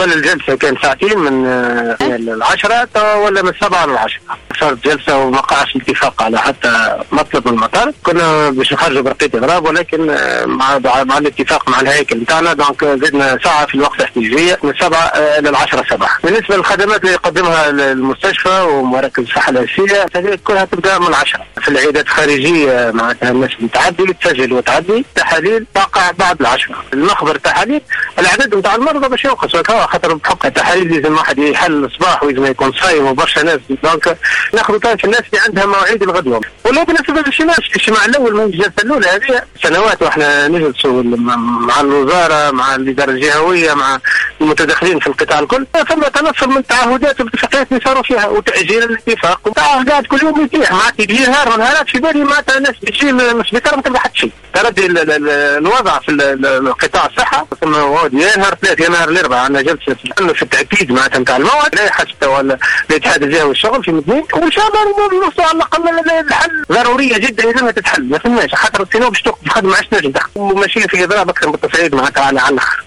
قبل الجلسة كان ساعتين من العشرة ولا من 7 ل10 صارت جلسة وما وقعش الاتفاق على حتى مطلب من المطار. كنا باش نخرجوا بقية إضراب ولكن مع الاتفاق مع الهيكل نتاعنا دونك زدنا ساعة في الوقت الاحتجاجية من 7 إلى 10 صباحا. بالنسبة للخدمات اللي يقدمها المستشفى ومراكز الصحة الأساسية هذه كلها تبدأ من 10. في العيادات الخارجية معناتها الناس اللي تعدي تسجل وتعدي تحاليل تقع بعد 10. المخبر التحاليل العدد نتاع المرضى باش ينقص خاطر بحكم التحاليل لازم واحد يحل الصباح ولازم يكون صايم وبرشا ناس دونك ناخذ في الناس اللي عندها مواعيد الغدوه. ولا بالنسبه للاجتماع الاول من الجلسه الاولى هذه سنوات واحنا نجلسوا مع الوزاره مع الاداره الجهويه مع المتدخلين في القطاع الكل ثم تنصل من التعهدات والاتفاقيات اللي صاروا فيها وتاجيل الاتفاق وقاعد كل يوم يتيح معناتها يجي نهار ونهارات في بالي معناتها الناس تجي مش بكره ما تلقى حتى شيء. تردي الوضع في القطاع الصحه ثم يا نهار 3 يا نهار 4 عندنا جلسه في التاكيد معناتها نتاع الموعد لائحه ولا الاتحاد الجهوي والشغل في مدنين وان شاء الله نوصلوا على الاقل الحل ضروريه جدا لازمها تتحل ما فهمناش خاطر السينو باش توقف الخدمه ما عادش نجم وماشيين في اضراب اكثر من التصعيد معناتها على الاخر.